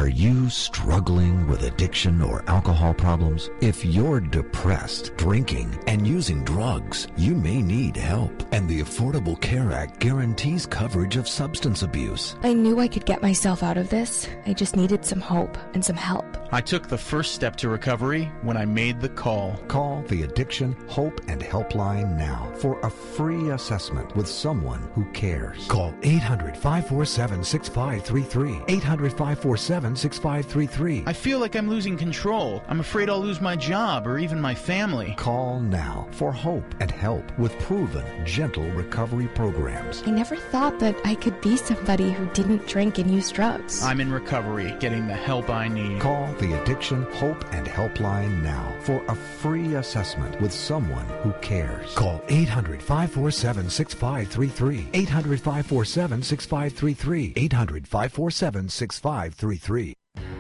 Are you struggling with addiction or alcohol problems? If you're depressed, drinking, and using drugs, you may need help. And the Affordable Care Act guarantees coverage of substance abuse. I knew I could get myself out of this. I just needed some hope and some help. I took the first step to recovery when I made the call. Call the Addiction Hope and Helpline now for a free assessment with someone who cares. Call 800-547-6533. 800-547-6533. I feel like I'm losing control. I'm afraid I'll lose my job or even my family. Call now for hope and help with proven, gentle recovery programs. I never thought that I could be somebody who didn't drink and use drugs. I'm in recovery, getting the help I need. Call the Addiction Hope and Helpline now for a free assessment with someone who cares. Call 800-547-6533. 800-547-6533. 800-547-6533.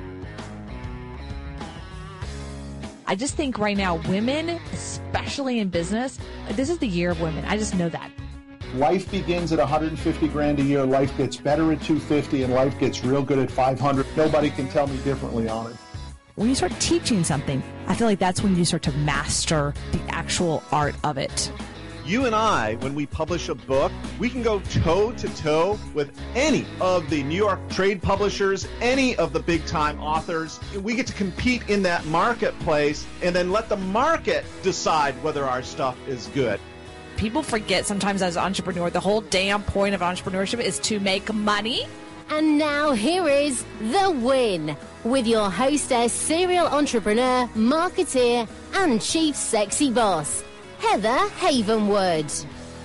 I just think right now, women, especially in business, this is the year of women. I just know that. Life begins at 150 grand a year. Life gets better at 250, and life gets real good at 500. Nobody can tell me differently on it. When you start teaching something, I feel like that's when you start to master the actual art of it. You and I, when we publish a book, we can go toe-to-toe with any of the New York trade publishers, any of the big-time authors. We get to compete in that marketplace and then let the market decide whether our stuff is good. People forget sometimes as an entrepreneur, the whole damn point of entrepreneurship is to make money. And now here is The Win with your hostess, serial entrepreneur, marketeer, and chief sexy boss, Heather Havenwood.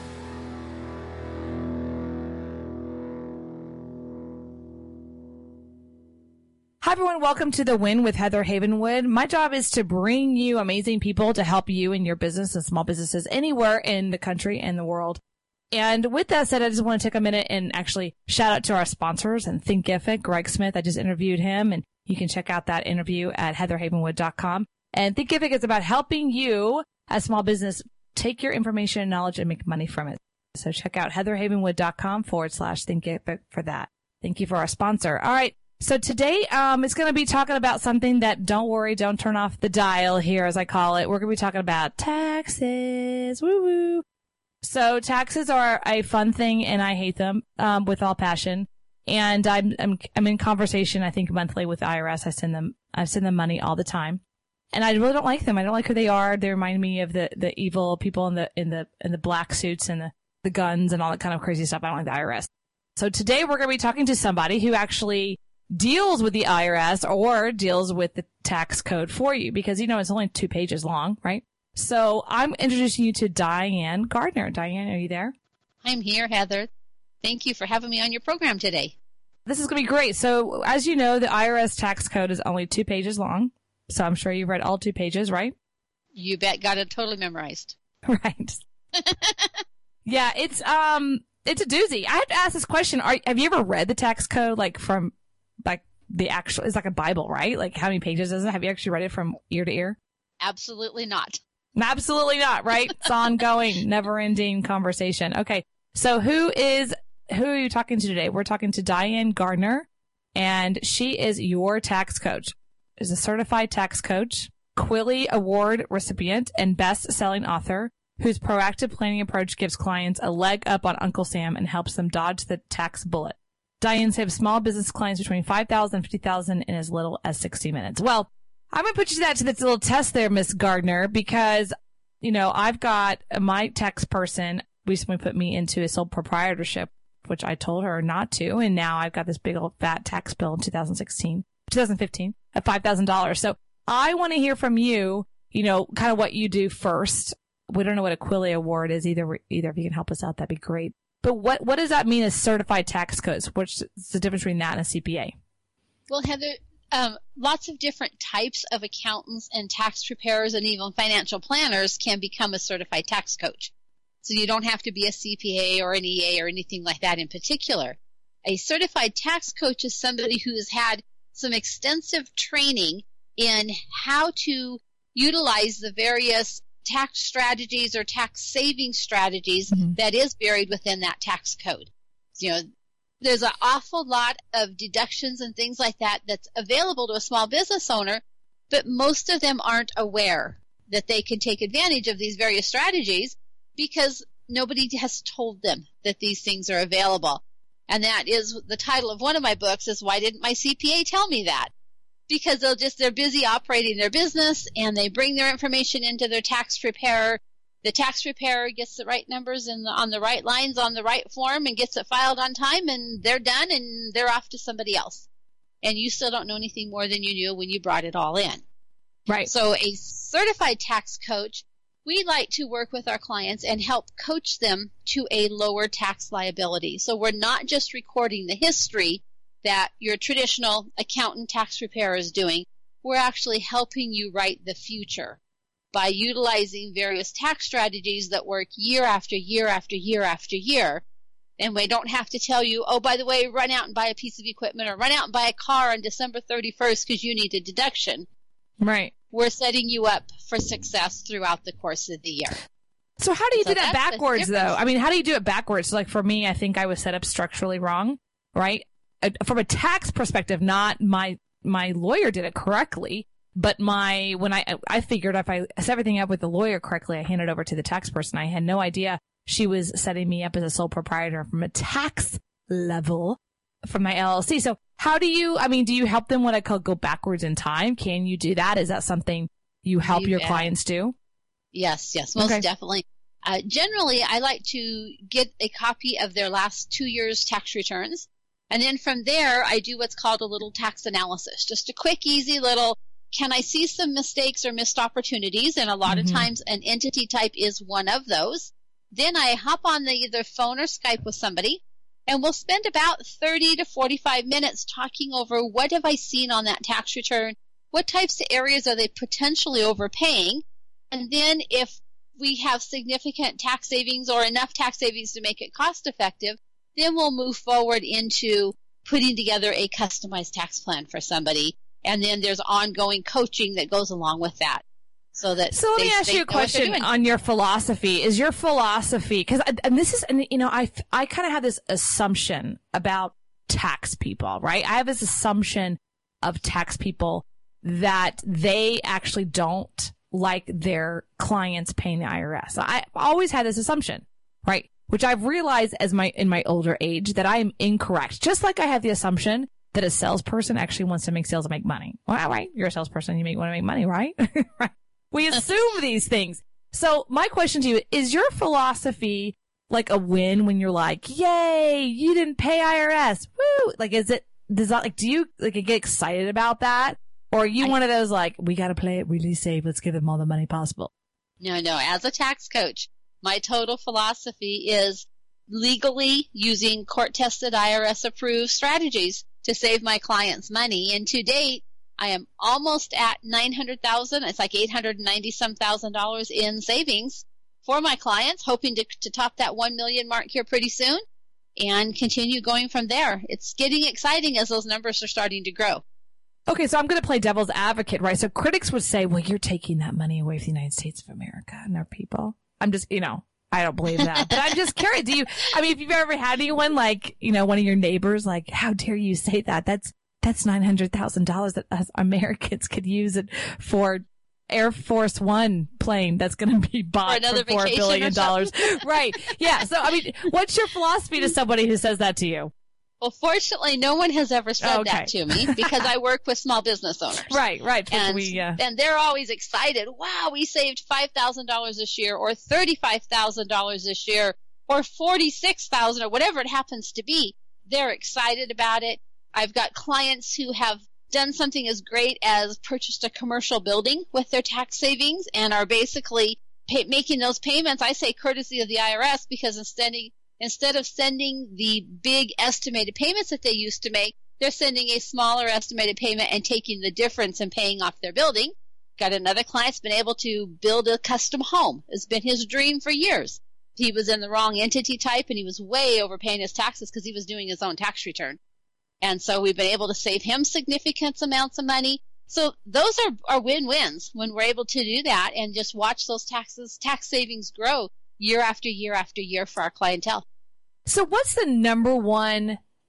Hi, everyone. Welcome to The Win with Heather Havenwood. My job is to bring you amazing people to help you in your business and small businesses anywhere in the country and the world. And with that said, I just want to take a minute and actually shout out to our sponsors and Thinkific, Greg Smith. I just interviewed him, and you can check out that interview at heatherhavenwood.com. And Thinkific is about helping you as small business take your information and knowledge and make money from it. So check out heatherhavenwood.com/Thinkific for that. Thank you for our sponsor. All right. So today, it's going to be talking about something that, don't worry, don't turn off the dial here, as I call it. We're going to be talking about taxes. Woo woo. So taxes are a fun thing, and I hate them, with all passion. And I'm in conversation, I think, monthly with the IRS. I send them money all the time. And I really don't like them. I don't like who they are. They remind me of the evil people in the black suits and the guns and all that kind of crazy stuff. I don't like the IRS. So today we're going to be talking to somebody who actually deals with the IRS or deals with the tax code for you, because, it's only 2 pages long, right? So I'm introducing you to Diane Gardner. Diane, are you there? I'm here, Heather. Thank you for having me on your program today. This is going to be great. So as you know, the IRS tax code is only 2 pages long. So I'm sure you've read all 2 pages, right? You bet. Got it totally memorized. Right. Yeah, it's a doozy. I have to ask this question. Have you ever read the tax code, from the actual, it's like a Bible, right? Like, how many pages is it? Have you actually read it from ear to ear? Absolutely not. Absolutely not, right? It's ongoing, never-ending conversation. Okay, so who are you talking to today? We're talking to Diane Gardner, and she is your tax coach. Is a certified tax coach, Quilly Award recipient, and best-selling author whose proactive planning approach gives clients a leg up on Uncle Sam and helps them dodge the tax bullet. Diane saves small business clients between $5,000 and $50,000 in as little as 60 minutes. Well, I'm going to put you to this little test there, Miss Gardner, because, I've got my tax person recently put me into a sole proprietorship, which I told her not to. And now I've got this big old fat tax bill in 2015 at $5,000. So I want to hear from you, kind of what you do first. We don't know what a Quilly Award is either. Either if you can help us out, that'd be great. But what does that mean as certified tax coach? What's the difference between that and a CPA? Well, Heather, lots of different types of accountants and tax preparers and even financial planners can become a certified tax coach. So you don't have to be a CPA or an EA or anything like that in particular. A certified tax coach is somebody who has had some extensive training in how to utilize the various tax strategies or tax saving strategies that is buried within that tax code. There's an awful lot of deductions and things like that that's available to a small business owner, but most of them aren't aware that they can take advantage of these various strategies because nobody has told them that these things are available. And that is the title of one of my books is Why Didn't My CPA Tell Me That? Because they're busy operating their business and they bring their information into their tax preparer. The tax preparer gets the right numbers on the right lines on the right form and gets it filed on time, and they're done and they're off to somebody else. And you still don't know anything more than you knew when you brought it all in. Right. So a certified tax coach, we like to work with our clients and help coach them to a lower tax liability. So we're not just recording the history that your traditional accountant tax preparer is doing. We're actually helping you write the future by utilizing various tax strategies that work year after year after year after year. And we don't have to tell you, oh, by the way, run out and buy a piece of equipment or run out and buy a car on December 31st because you need a deduction. Right. We're setting you up for success throughout the course of the year. So how do you do that backwards, though? I mean, how do you do it backwards? Like for me, I think I was set up structurally wrong, right? From a tax perspective, not my lawyer did it correctly. But when I figured if I set everything up with the lawyer correctly, I handed it over to the tax person. I had no idea she was setting me up as a sole proprietor from a tax level from my LLC. So how do you help them what I call go backwards in time? Can you do that? Is that something you help your clients do? Yes, most definitely. Generally, I like to get a copy of their last 2 years' tax returns. And then from there, I do what's called a little tax analysis, just a quick, easy little, can I see some mistakes or missed opportunities? And a lot of times an entity type is one of those. Then I hop on either phone or Skype with somebody, and we'll spend about 30 to 45 minutes talking over what have I seen on that tax return, what types of areas are they potentially overpaying, and then if we have significant tax savings or enough tax savings to make it cost effective, then we'll move forward into putting together a customized tax plan for somebody. And then there's ongoing coaching that goes along with that. So let me ask you a question on your philosophy. Is your philosophy, I kind of have this assumption about tax people, right? I have this assumption of tax people that they actually don't like their clients paying the IRS. I always had this assumption, right? Which I've realized in my older age that I am incorrect. Just like I have the assumption that a salesperson actually wants to make sales and make money. Well, right. You're a salesperson. You want to make money, right? Right. We assume these things. So my question to you, is your philosophy like a win when you're like, yay, you didn't pay IRS. Woo. Like, do you get excited about that? Or are you one of those like, we got to play it really safe. Let's give them all the money possible. No. As a tax coach, my total philosophy is legally using court-tested IRS-approved strategies to save my clients money. And to date, I am almost at $900,000. It's like $890,000 in savings for my clients, hoping to top that 1 million mark here pretty soon and continue going from there. It's getting exciting as those numbers are starting to grow. Okay, so I'm going to play devil's advocate, right? So critics would say, well, you're taking that money away from the United States of America and our people. I'm just, I don't believe that. But I'm just curious. If you've ever had anyone like, one of your neighbors, like, how dare you say that? That's $900,000 that us Americans could use it for Air Force One plane that's going to be bought for $4 billion. Right. Yeah. So, what's your philosophy to somebody who says that to you? Well, fortunately, no one has ever said that to me because I work with small business owners. Right. And they're always excited. Wow, we saved $5,000 this year or $35,000 this year or $46,000 or whatever it happens to be. They're excited about it. I've got clients who have done something as great as purchased a commercial building with their tax savings and are basically making those payments, I say courtesy of the IRS, because instead of sending the big estimated payments that they used to make, they're sending a smaller estimated payment and taking the difference and paying off their building. Got another client's been able to build a custom home. It's been his dream for years. He was in the wrong entity type and he was way overpaying his taxes because he was doing his own tax return. And so we've been able to save him significant amounts of money. So those are win-wins when we're able to do that and just watch those tax savings grow year after year after year for our clientele. So what's the number one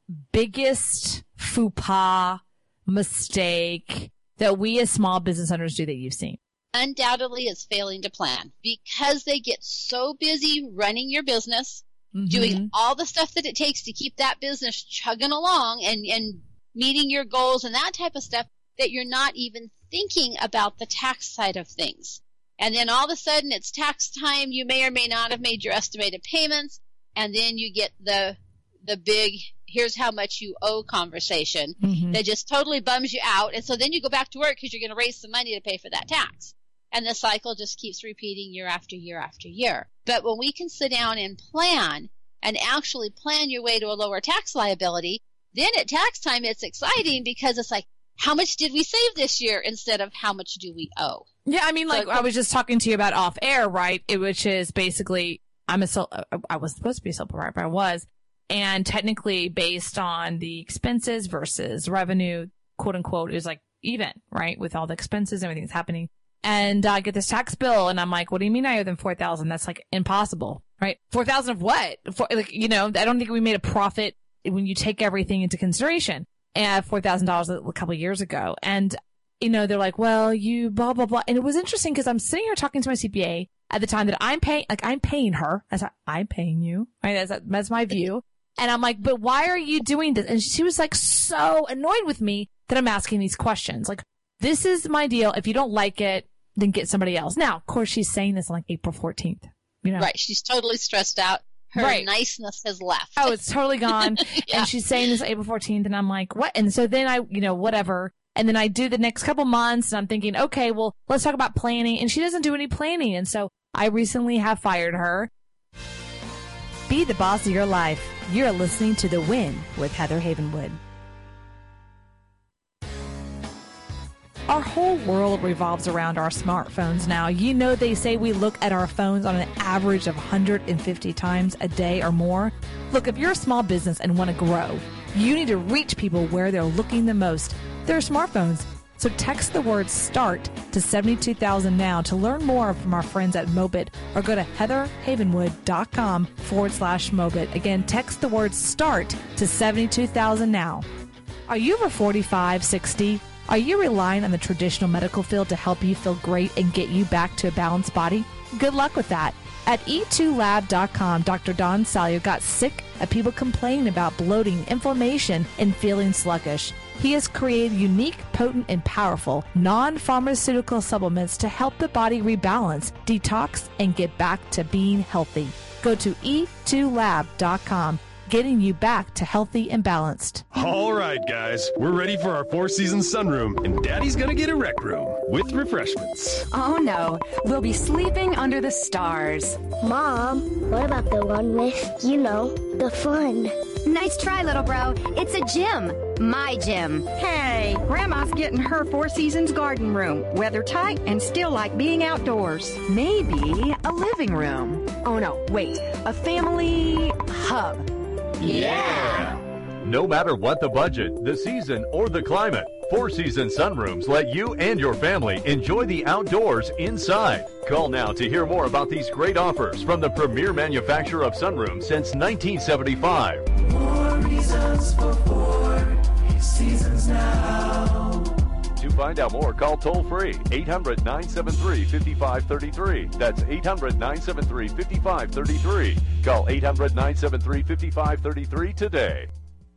biggest faux pas mistake that we as small business owners do that you've seen? Undoubtedly is failing to plan, because they get so busy running your business, doing all the stuff that it takes to keep that business chugging along and meeting your goals and that type of stuff, that you're not even thinking about the tax side of things. And then all of a sudden it's tax time. You may or may not have made your estimated payments. And then you get the big, here's how much you owe conversation that just totally bums you out. And so then you go back to work because you're going to raise some money to pay for that tax. And the cycle just keeps repeating year after year after year. But when we can sit down and plan and actually plan your way to a lower tax liability, then at tax time it's exciting, because it's like, how much did we save this year instead of how much do we owe? Yeah, I mean, like, I was just talking to you about off air, right? Which is basically, I was supposed to be a sole proprietor, but I was. And technically based on the expenses versus revenue, quote unquote, is like even, right? With all the expenses, everything that's happening. And I get this tax bill and I'm like, what do you mean I owe them $4,000? That's like impossible, right? $4,000 of what? I don't think we made a profit when you take everything into consideration. And $4,000 a couple of years ago. And, they're like, well, you blah, blah, blah. And it was interesting because I'm sitting here talking to my CPA at the time that I'm paying her. I'm paying you, right? That's my view. And I'm like, but why are you doing this? And she was like so annoyed with me that I'm asking these questions. Like, this is my deal. If you don't like it, then get somebody else. Now, of course, she's saying this on like April 14th. Right. She's totally stressed out. Her niceness has left. Oh, it's totally gone. Yeah. And she's saying this April 14th. And I'm like, what? And so then I, whatever. And then I do the next couple months and I'm thinking, okay, well, let's talk about planning. And she doesn't do any planning. And so I recently have fired her. Be the boss of your life. You're listening to The Win with Heather Havenwood. Our whole world revolves around our smartphones now. They say we look at our phones on an average of 150 times a day or more. Look, if you're a small business and want to grow, you need to reach people where they're looking the most. Their smartphones. So text the word START to 72,000 now to learn more from our friends at Mobit, or go to heatherhavenwood.com/Mobit. Again, text the word START to 72,000 now. Are you over 45, 60? Are you relying on the traditional medical field to help you feel great and get you back to a balanced body? Good luck with that. At E2Lab.com, Dr. Don Salio got sick of people complaining about bloating, inflammation, and feeling sluggish. He has created unique, potent, and powerful non-pharmaceutical supplements to help the body rebalance, detox, and get back to being healthy. Go to E2Lab.com. Getting you back to healthy and balanced. All right, guys, we're ready for our Four Seasons sunroom, and Daddy's gonna get a rec room with refreshments. Oh no, we'll be sleeping under the stars. Mom, what about the one with, the fun? Nice try, little bro. It's a gym. My gym. Hey, Grandma's getting her Four Seasons garden room. Weather tight and still like being outdoors. Maybe a living room. Oh no, wait, a family hub. Yeah! No matter what the budget, the season, or the climate, Four Seasons Sunrooms let you and your family enjoy the outdoors inside. Call now to hear more about these great offers from the premier manufacturer of sunrooms since 1975. More reasons for Four Seasons now. To find out more, call toll-free 800-973-5533. That's 800-973-5533. Call 800-973-5533 today.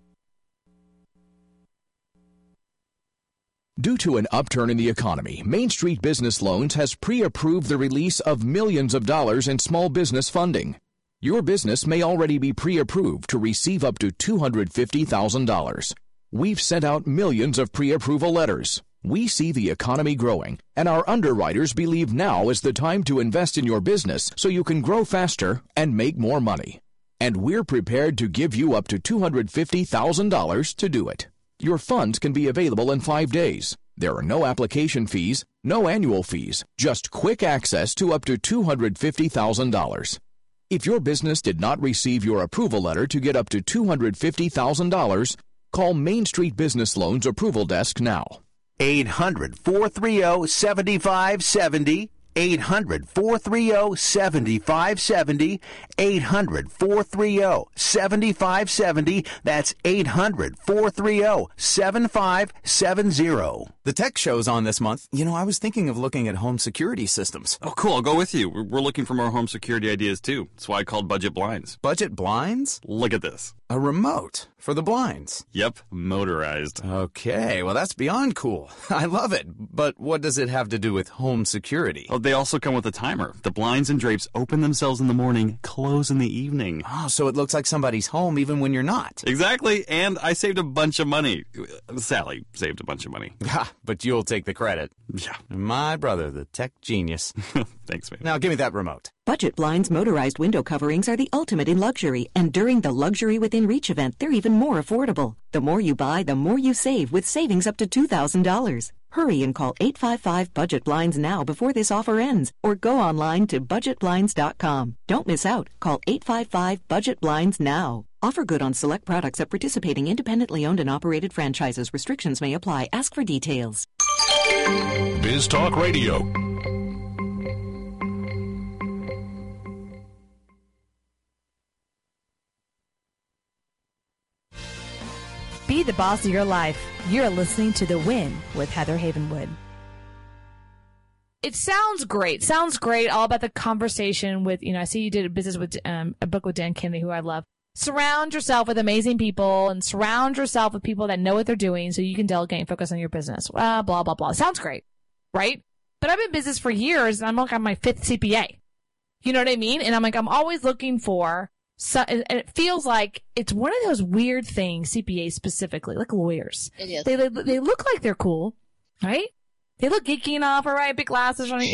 Due to an upturn in the economy, Main Street Business Loans has pre-approved the release of millions of dollars in small business funding. Your business may already be pre-approved to receive up to $250,000. We've sent out millions of pre-approval letters. We see the economy growing, and our underwriters believe now is the time to invest in your business so you can grow faster and make more money. And we're prepared to give you up to $250,000 to do it. Your funds can be available in 5 days. There are no application fees, no annual fees, just quick access to up to $250,000. If your business did not receive your approval letter to get up to $250,000, call Main Street Business Loans Approval Desk now. 800-430-7570. 800-430-7570. 800-430-7570. That's 800-430-7570. The tech show's on this month. You know, I was thinking of looking at home security systems. Oh, cool. I'll go with you. We're looking for more home security ideas, too. That's why I called Budget Blinds. Budget Blinds? Look at this. A remote for the blinds. Yep, motorized. Okay, well, that's beyond cool. I love it. But what does it have to do with home security? Oh, they also come with a timer. The blinds and drapes open themselves in the morning, close in the evening. Oh, so it looks like somebody's home even when you're not. Exactly, and I saved a bunch of money. Sally saved a bunch of money. Ha, but you'll take the credit. Yeah. My brother, the tech genius. Thanks, man. Now, give me that remote. Budget Blinds motorized window coverings are the ultimate in luxury, and during the Luxury Within Reach event, they're even more affordable. The more you buy, the more you save, with savings up to $2,000. Hurry and call 855-BUDGET-BLINDS now before this offer ends, or go online to budgetblinds.com. Don't miss out. Call 855-BUDGET-BLINDS now. Offer good on select products at participating independently owned and operated franchises. Restrictions may apply. Ask for details. Biz Talk Radio. Be the boss of your life. You're listening to The Win with Heather Havenwood. It sounds great. Sounds great. All about the conversation with, I see you did a business with a book with Dan Kennedy, who I love. Surround yourself with amazing people and surround yourself with people that know what they're doing so you can delegate and focus on your business. Blah, blah, blah. Sounds great, right? But I've been in business for years and I'm like on my 5th CPA. You know what I mean? And I'm always looking for. So, and it feels like it's one of those weird things, CPAs specifically, like lawyers. It is. They look like they're cool, right? They look geeky enough, all right? Big glasses, right?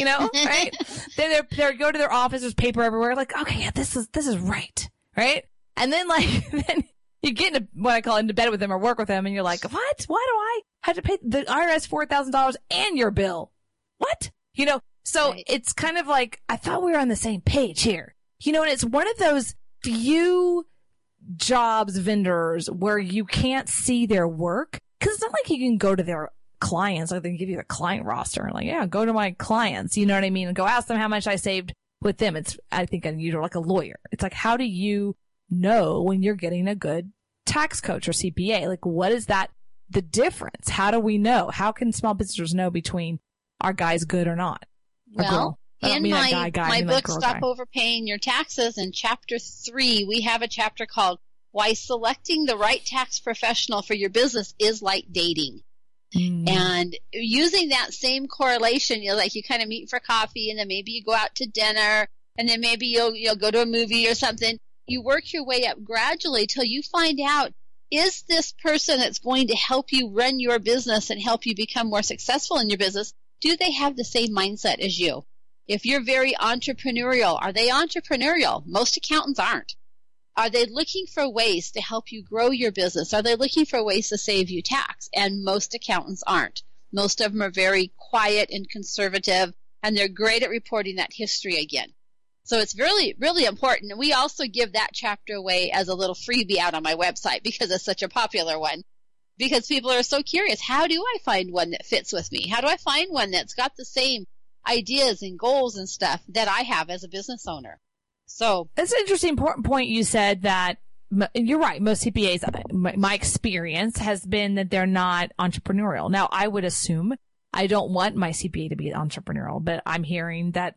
They go to their office, there's paper everywhere. Like, okay, yeah, this is right? And then then you get into what I call into bed with them or work with them, and you're like, what? Why do I have to pay the IRS $4,000 and your bill? What? So right. It's kind of like I thought we were on the same page here. And it's one of those few jobs vendors where you can't see their work, because it's not like you can go to their clients, like they can give you a client roster and like, yeah, go to my clients, you know what I mean, and go ask them how much I saved with them. It's, I think, you're like a lawyer. It's like, how do you know when you're getting a good tax coach or CPA? Like, what is that, the difference? How do we know? How can small businesses know between our guy's good or not? Well, in my book, Stop Guy. Overpaying Your Taxes, in Chapter 3, we have a chapter called Why Selecting the Right Tax Professional for Your Business is Like Dating. And using that same correlation, you kind of meet for coffee, and then maybe you go out to dinner, and then maybe you'll go to a movie or something. You work your way up gradually till you find out, is this person that's going to help you run your business and help you become more successful in your business, do they have the same mindset as you? If you're very entrepreneurial, are they entrepreneurial? Most accountants aren't. Are they looking for ways to help you grow your business? Are they looking for ways to save you tax? And most accountants aren't. Most of them are very quiet and conservative, and they're great at reporting that history again. So it's really, really important. And we also give that chapter away as a little freebie out on my website because it's such a popular one. Because people are so curious, how do I find one that fits with me? How do I find one that's got the same ideas and goals and stuff that I have as a business owner? So that's an interesting important point. You said that you're right. Most CPAs, my experience has been that they're not entrepreneurial. Now, I would assume I don't want my CPA to be entrepreneurial, but I'm hearing that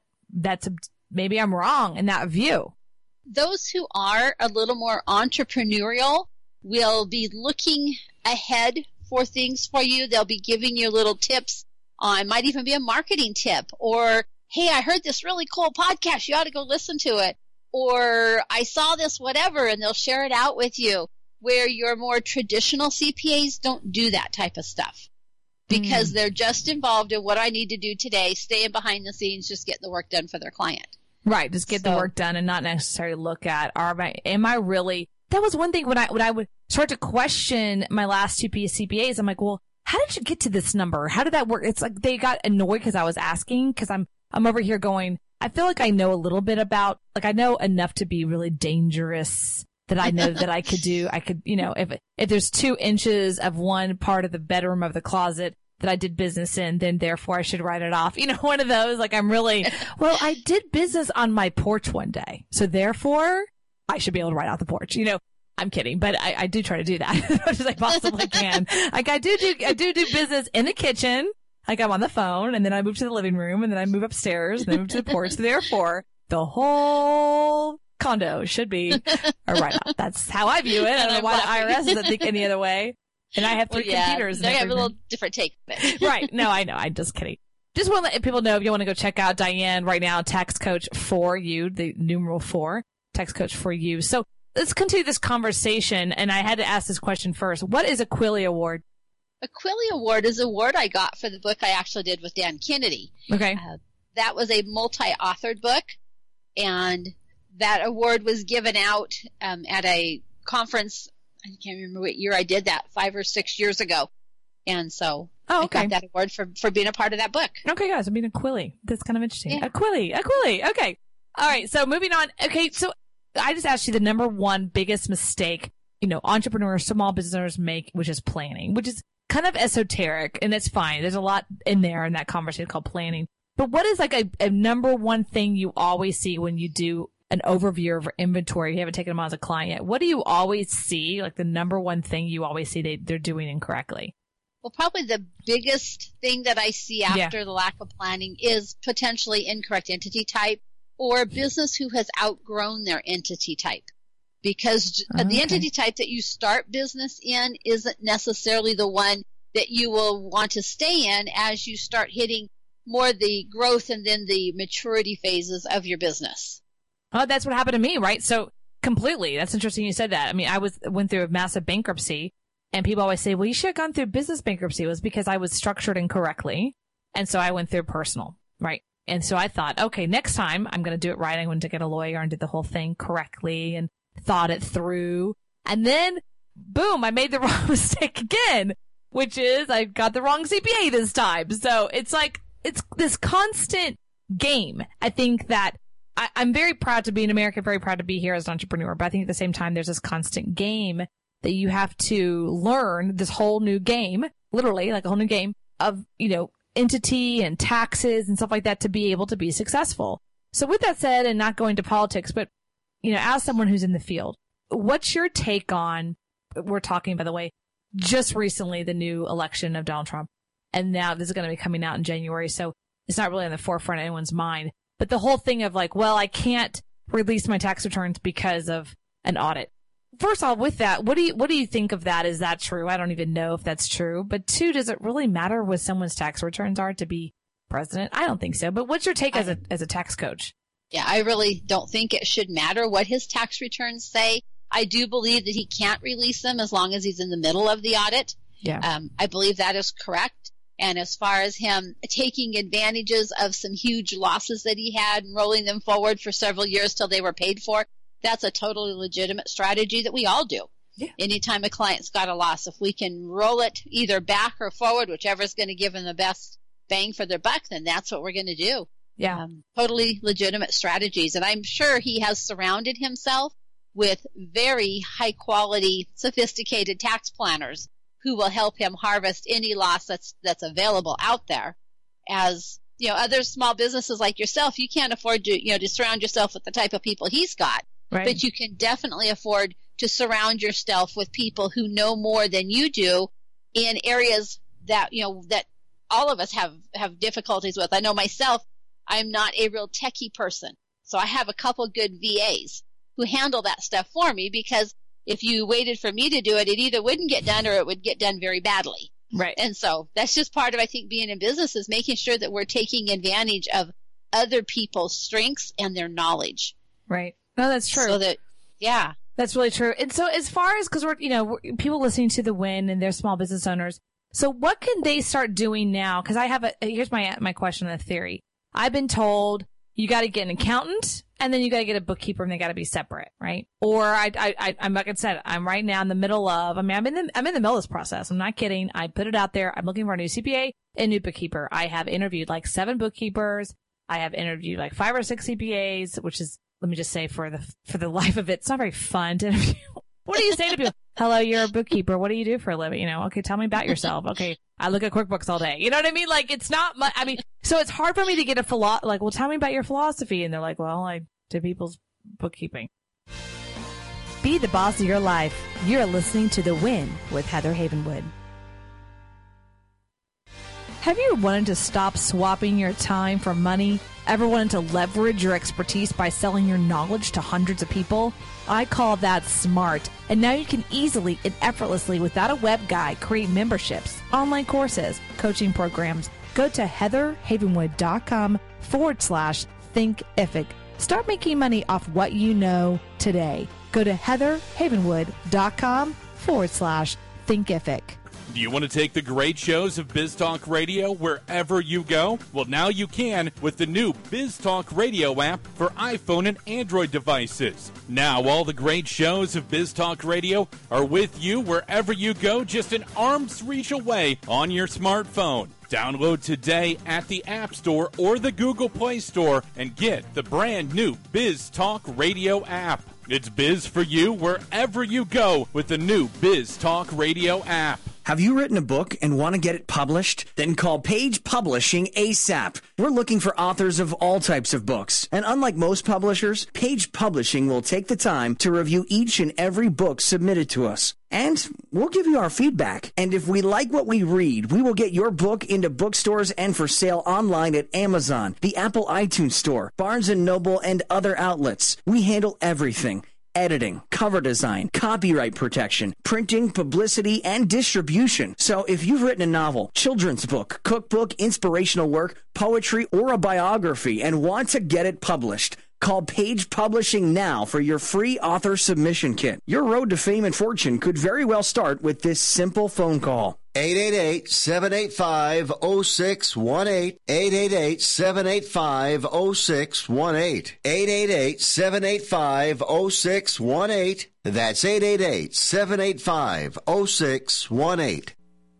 maybe I'm wrong in that view. Those who are a little more entrepreneurial will be looking ahead for things for you. They'll be giving you little tips. It might even be a marketing tip, or, hey, I heard this really cool podcast. You ought to go listen to it. Or I saw this whatever, and they'll share it out with you, where your more traditional CPAs don't do that type of stuff because they're just involved in what I need to do today, staying behind the scenes, just getting the work done for their client. Right. Just get the work done and not necessarily look at, am I really, that was one thing when I would start to question my last two CPAs. I'm like, well, how did you get to this number? How did that work? It's like they got annoyed because I was asking, because I'm over here going, I feel like I know a little bit about, like I know enough to be really dangerous that I know that I could, if there's 2 inches of one part of the bedroom of the closet that I did business in, then therefore I should write it off. You know, one of those, like I'm really, well, I did business on my porch one day. So therefore I should be able to write off the porch. You know, I'm kidding, but I do try to do that as much as I possibly can. Like I do business in the kitchen. Like I'm on the phone and then I move to the living room and then I move upstairs and then move to the porch. Therefore the whole condo should be a write-off. That's how I view it. I don't know why the IRS doesn't think any other way. And I have 3 computers. They have a little different take of it. Right. No, I know. I'm just kidding. Just want to let people know if you want to go check out Diane right now, Tax Coach for You, the numeral 4, Tax Coach for You. So let's continue this conversation. And I had to ask this question first. What is a Quilly Award? A Quilly Award is an award I got for the book I actually did with Dan Kennedy. Okay. That was a multi-authored book, and that award was given out at a conference. I can't remember what year I did that, 5 or 6 years ago. And so I got that award for being a part of that book. Okay, guys, I'm being a Quilly. That's kind of interesting. Yeah. A Quilly. Okay. All right, so moving on. Okay, so I just asked you the number one biggest mistake, you know, entrepreneurs, small business owners make, which is planning, which is kind of esoteric, and that's fine. There's a lot in there in that conversation called planning. But what is like a number one thing you always see when you do an overview of inventory? You haven't taken them on as a client yet. What do you always see? Like the number one thing you always see they're doing incorrectly? Well, probably the biggest thing that I see after the lack of planning is potentially incorrect entity type or a business who has outgrown their entity type. Because the entity type that you start business in isn't necessarily the one that you will want to stay in as you start hitting more the growth and then the maturity phases of your business. Oh, that's what happened to me, right? So completely. That's interesting you said that. I mean, went through a massive bankruptcy, and people always say, well, you should have gone through business bankruptcy. It was because I was structured incorrectly. And so I went through personal, right? And so I thought, okay, next time I'm going to do it right. I went to get a lawyer and did the whole thing correctly and thought it through. And then, boom, I made the wrong mistake again, which is I got the wrong CPA this time. So it's like, it's this constant game. I think that I'm very proud to be in America, very proud to be here as an entrepreneur. But I think at the same time, there's this constant game that you have to learn, this whole new game, literally like a whole new game of, you know, entity and taxes and stuff like that to be able to be successful. So with that said, and not going to politics, but, you know, as someone who's in the field, what's your take on, we're talking, by the way, just recently, the new election of Donald Trump. And now this is going to be coming out in January. So it's not really on the forefront of anyone's mind. But the whole thing of like, well, I can't release my tax returns because of an audit. First of all, with that, what do you think of that? Is that true? I don't even know if that's true. But 2, does it really matter what someone's tax returns are to be president? I don't think so. But what's your take as a tax coach? Yeah, I really don't think it should matter what his tax returns say. I do believe that he can't release them as long as he's in the middle of the audit. Yeah. I believe that is correct. And as far as him taking advantages of some huge losses that he had and rolling them forward for several years till they were paid for, that's a totally legitimate strategy that we all do. Yeah. Anytime a client's got a loss, if we can roll it either back or forward, whichever is going to give them the best bang for their buck, then that's what we're going to do. Yeah. Totally legitimate strategies. And I'm sure he has surrounded himself with very high quality, sophisticated tax planners who will help him harvest any loss that's available out there. As, you know, other small businesses like yourself, you can't afford to, you know, to surround yourself with the type of people he's got. Right. But you can definitely afford to surround yourself with people who know more than you do in areas that, you know, that all of us have difficulties with. I know myself, I'm not a real techie person. So I have a couple good VAs who handle that stuff for me, because if you waited for me to do it, it either wouldn't get done or it would get done very badly. Right. And so that's just part of, I think, being in business, is making sure that we're taking advantage of other people's strengths and their knowledge. Right. No, that's true. So that, yeah. That's really true. And so as far as, because we're people listening to The Win and they're small business owners, so what can they start doing now? Because I have here's my question on the theory. I've been told you got to get an accountant and then you got to get a bookkeeper and they got to be separate, right? Or I'm like I said, I'm right now in the middle of, I'm in the middle of this process. I'm not kidding. I put it out there. I'm looking for a new CPA and new bookkeeper. I have interviewed like 7 bookkeepers. I have interviewed like 5 or 6 CPAs, which is, let me just say, for the life of it, it's not very fun to interview. What do you say to people? Hello, you're a bookkeeper. What do you do for a living? You know, okay, tell me about yourself. Okay, I look at QuickBooks all day. You know what I mean? Like, it's not much. I mean, so it's hard for me to get like, well, tell me about your philosophy. And they're like, well, I do people's bookkeeping. Be the boss of your life. You're listening to The Win with Heather Havenwood. Have you wanted to stop swapping your time for money? Ever wanted to leverage your expertise by selling your knowledge to hundreds of people? I call that smart. And now you can easily and effortlessly, without a web guy, create memberships, online courses, coaching programs. Go to heatherhavenwood.com/thinkific. Start making money off what you know today. Go to heatherhavenwood.com/thinkific. Do you want to take the great shows of Biz Talk Radio wherever you go? Well, now you can with the new Biz Talk Radio app for iPhone and Android devices. Now, all the great shows of Biz Talk Radio are with you wherever you go, just an arm's reach away on your smartphone. Download today at the App Store or the Google Play Store and get the brand new Biz Talk Radio app. It's biz for you wherever you go with the new Biz Talk Radio app. Have you written a book and want to get it published? Then call Page Publishing ASAP. We're looking for authors of all types of books. And unlike most publishers, Page Publishing will take the time to review each and every book submitted to us. And we'll give you our feedback. And if we like what we read, we will get your book into bookstores and for sale online at Amazon, the Apple iTunes Store, Barnes & Noble, and other outlets. We handle everything. Editing, cover design, copyright protection, printing, publicity, and distribution. So if you've written a novel, children's book, cookbook, inspirational work, poetry, or a biography and want to get it published, call Page Publishing now for your free author submission kit. Your road to fame and fortune could very well start with this simple phone call. 888-785-0618. 888-785-0618. 888-785-0618. That's 888-785-0618.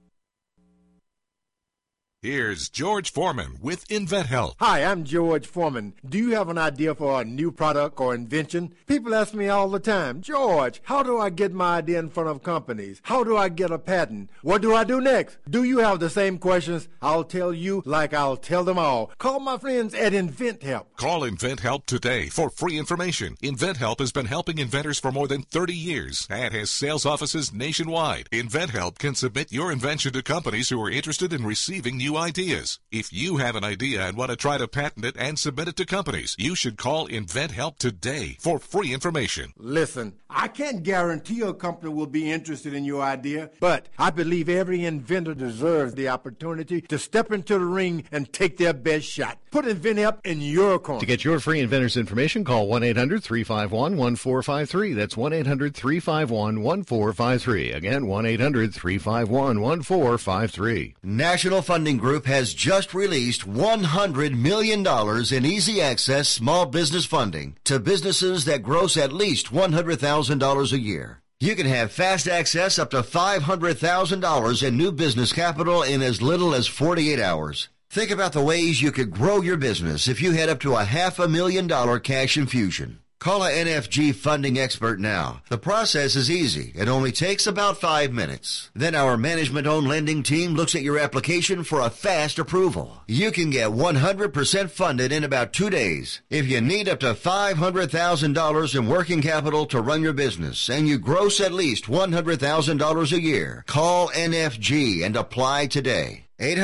Here's George Foreman with InventHelp. Hi, I'm George Foreman. Do you have an idea for a new product or invention? People ask me all the time, George, how do I get my idea in front of companies? How do I get a patent? What do I do next? Do you have the same questions? I'll tell you like I'll tell them all. Call my friends at InventHelp. Call InventHelp today for free information. InventHelp has been helping inventors for more than 30 years and has sales offices nationwide. InventHelp can submit your invention to companies who are interested in receiving new ideas. If you have an idea and want to try to patent it and submit it to companies, you should call InventHelp today for free information. Listen, I can't guarantee a company will be interested in your idea, but I believe every inventor deserves the opportunity to step into the ring and take their best shot. Put InventHelp in your corner. To get your free inventor's information, call 1-800-351-1453. That's 1-800-351-1453. Again, 1-800-351-1453. National Funding Group has just released $100 million in easy access small business funding to businesses that gross at least $100,000 a year. You can have fast access up to $500,000 in new business capital in as little as 48 hours. Think about the ways you could grow your business if you had up to a $500,000 cash infusion. Call a NFG funding expert now. The process is easy. It only takes about 5 minutes. Then our management-owned lending team looks at your application for a fast approval. You can get 100% funded in about 2 days. If you need up to $500,000 in working capital to run your business and you gross at least $100,000 a year, call NFG and apply today.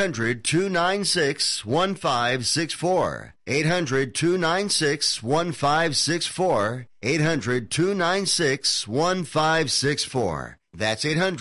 800-296-1564. 800-296-1564. 800-296-1564. That's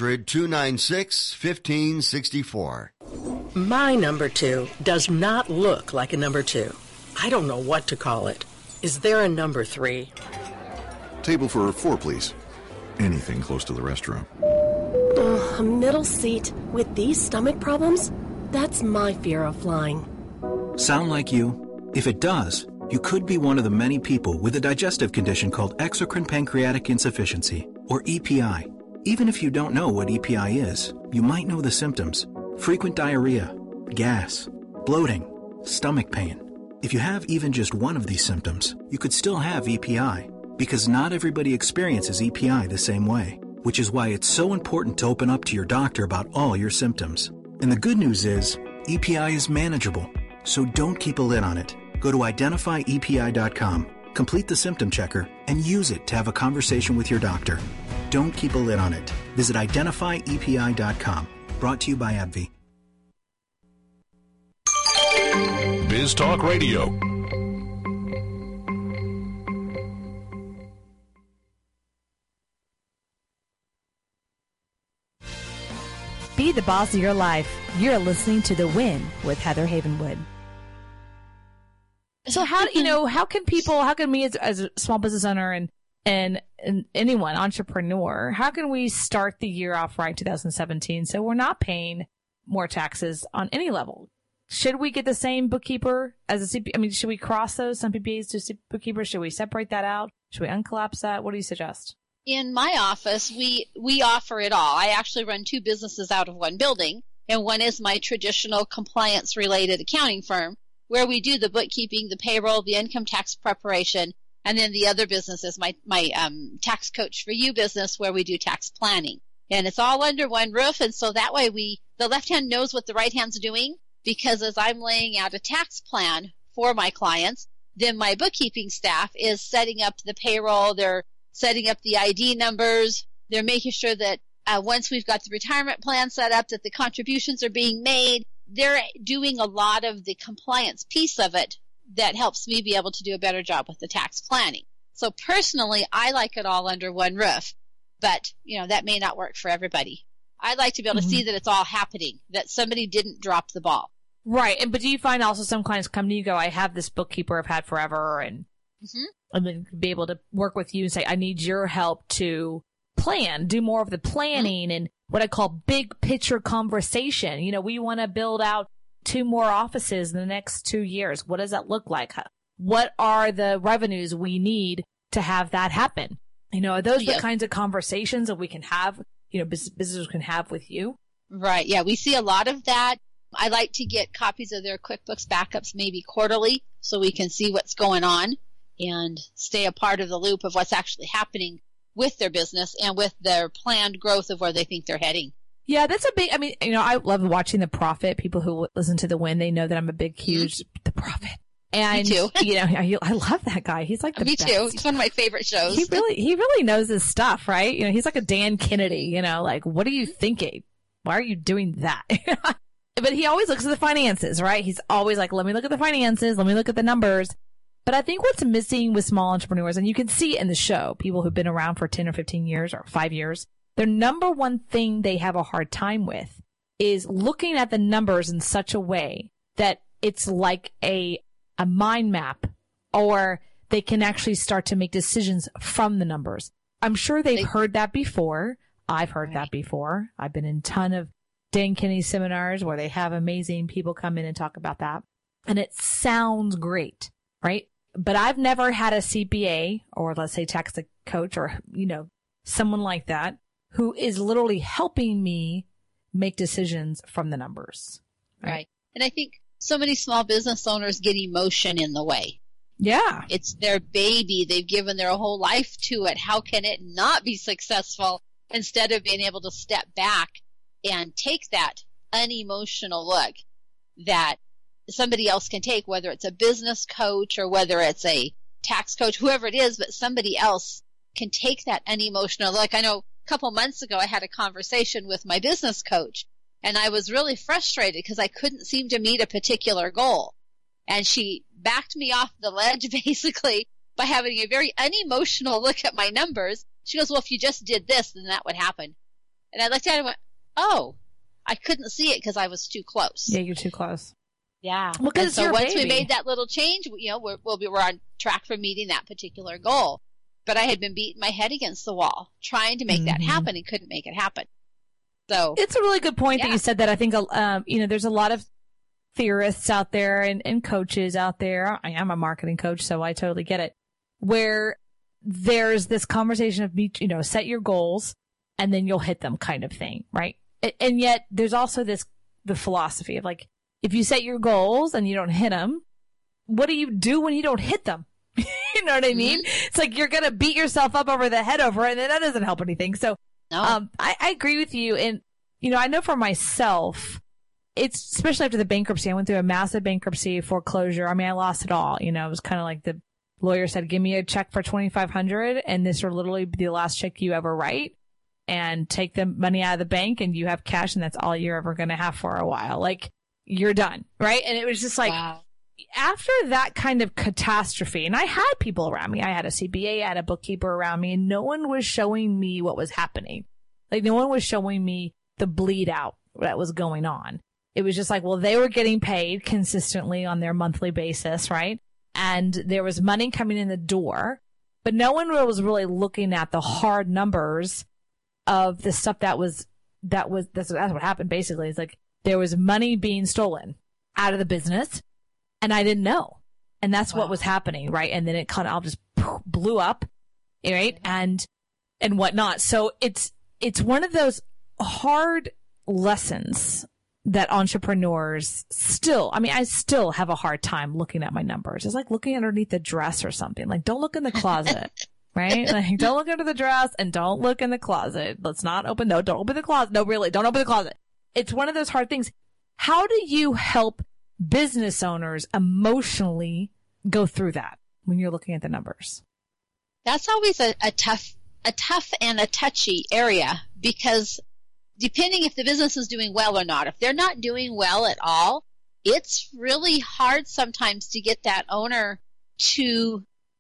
800-296-1564. My number 2 does not look like a number 2. I don't know what to call it. Is there a number 3? Table for 4, please. Anything close to the restroom. A middle seat with these stomach problems? That's my fear of flying. Sound like you? If it does, you could be one of the many people with a digestive condition called exocrine pancreatic insufficiency, or EPI. Even if you don't know what EPI is, you might know the symptoms: frequent diarrhea, gas, bloating, stomach pain. If you have even just one of these symptoms, you could still have EPI, because not everybody experiences EPI the same way, which is why it's so important to open up to your doctor about all your symptoms. And the good news is, EPI is manageable, so don't keep a lid on it. Go to identifyepi.com, complete the symptom checker, and use it to have a conversation with your doctor. Don't keep a lid on it. Visit identifyepi.com. Brought to you by AbbVie. Biz Talk Radio. Be the boss of your life. You're listening to The Win with Heather Havenwood. So how can me as a small business owner and anyone, entrepreneur, how can we start the year off right, 2017, so we're not paying more taxes on any level? Should we get the same bookkeeper as a CPA? I mean, should we cross those? Some CPAs do bookkeepers. Should we separate that out? Should we uncollapse that? What do you suggest? In my office, we offer it all. I actually run 2 businesses out of one building, and one is my traditional compliance-related accounting firm, where we do the bookkeeping, the payroll, the income tax preparation, and then the other business is my Tax Coach for You business, where we do tax planning. And it's all under one roof, and so that way the left hand knows what the right hand's doing, because as I'm laying out a tax plan for my clients, then my bookkeeping staff is setting up the payroll, they're setting up the ID numbers. They're making sure that once we've got the retirement plan set up, that the contributions are being made. They're doing a lot of the compliance piece of it that helps me be able to do a better job with the tax planning. So personally, I like it all under one roof, but that may not work for everybody. I like to be able to see that it's all happening, that somebody didn't drop the ball. Right. But do you find also some clients come to you and go, I have this bookkeeper I've had forever, and then be able to work with you and say, I need your help to plan, do more of the planning and what I call big picture conversation. We want to build out 2 more offices in the next 2 years. What does that look like? What are the revenues we need to have that happen? Are those the kinds of conversations that we can have, businesses can have with you? Right. Yeah. We see a lot of that. I like to get copies of their QuickBooks backups maybe quarterly so we can see what's going on and stay a part of the loop of what's actually happening with their business and with their planned growth of where they think they're heading. Yeah, that's a big, I love watching The Profit. People who listen to The Win, they know that I'm a big, huge The Profit. And, me too. I love that guy. He's like the Me best. too. He's one of my favorite shows. He really knows his stuff, right? He's like a Dan Kennedy, like, what are you thinking? Why are you doing that? But he always looks at the finances, right? He's always like, let me look at the finances. Let me look at the numbers. But I think what's missing with small entrepreneurs, and you can see it in the show, people who've been around for 10 or 15 years or 5 years, their number one thing they have a hard time with is looking at the numbers in such a way that it's like a mind map, or they can actually start to make decisions from the numbers. I'm sure they've heard that before. I've heard that before. I've been in a ton of Dan Kennedy seminars where they have amazing people come in and talk about that. And it sounds great, right? But I've never had a CPA, or let's say tax coach, or, someone like that who is literally helping me make decisions from the numbers. Right. And I think so many small business owners get emotion in the way. Yeah. It's their baby. They've given their whole life to it. How can it not be successful, instead of being able to step back and take that unemotional look that somebody else can take, whether it's a business coach or whether it's a tax coach, whoever it is, but somebody else can take that unemotional look. I know a couple months ago I had a conversation with my business coach, and I was really frustrated because I couldn't seem to meet a particular goal. And she backed me off the ledge basically by having a very unemotional look at my numbers. She goes, well, if you just did this, then that would happen. And I looked at it and went, oh, I couldn't see it because I was too close. Yeah, you're too close. Yeah. Well, and so once baby. we made that little change, we're on track for meeting that particular goal. But I had been beating my head against the wall trying to make that happen and couldn't make it happen. So it's a really good point that you said that. I think, there's a lot of theorists out there and coaches out there. I am a marketing coach, so I totally get it, where there's this conversation of, set your goals and then you'll hit them kind of thing, right? And yet there's also the philosophy of like, if you set your goals and you don't hit them, what do you do when you don't hit them? You know what I mean? It's like you're going to beat yourself up over the head over it, and that doesn't help anything. So I agree with you. And, I know for myself, it's especially after the bankruptcy. I went through a massive bankruptcy, foreclosure. I mean, I lost it all. You know, it was kind of like the lawyer said, give me a check for $2,500 and this will literally be the last check you ever write, and take the money out of the bank and you have cash and that's all you're ever going to have for a while. Like, you're done. Right. And it was just like, wow. After that kind of catastrophe, and I had people around me, I had a CPA, I had a bookkeeper around me, and no one was showing me what was happening. Like, no one was showing me the bleed out that was going on. It was just like, well, they were getting paid consistently on their monthly basis, right? And there was money coming in the door, but no one was really looking at the hard numbers of the stuff that's what happened basically. It's like there was money being stolen out of the business. And I didn't know. And that's what was happening, right? And then it kind of all just blew up, right? And whatnot. So it's one of those hard lessons that entrepreneurs still, I mean, I still have a hard time looking at my numbers. It's like looking underneath the dress or something. Like, don't look in the closet, right? Like, don't look under the dress and don't look in the closet. Let's not open, no, don't open the closet. No, really, don't open the closet. It's one of those hard things. How do you help business owners emotionally go through that when you're looking at the numbers? That's always a tough and a touchy area, because depending if the business is doing well or not, if they're not doing well at all, it's really hard sometimes to get that owner to